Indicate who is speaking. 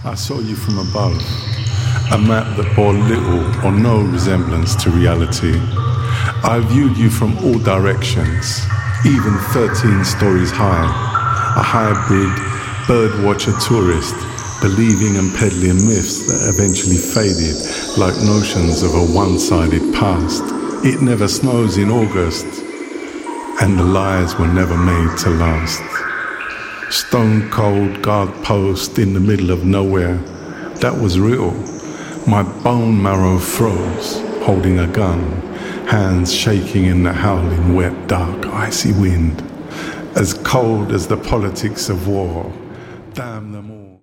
Speaker 1: I saw you from above, a map that bore little or no resemblance to reality. I viewed you from all directions, even 13 stories high, a hybrid birdwatcher tourist, believing and peddling myths that eventually faded like notions of a one-sided past. It never snows in August, and the lies were never made to last. Stone cold guard post in the middle of nowhere, that was real. My bone marrow froze, holding a gun, hands shaking in the howling, wet, dark, icy wind, as cold as the politics of war. Damn them all.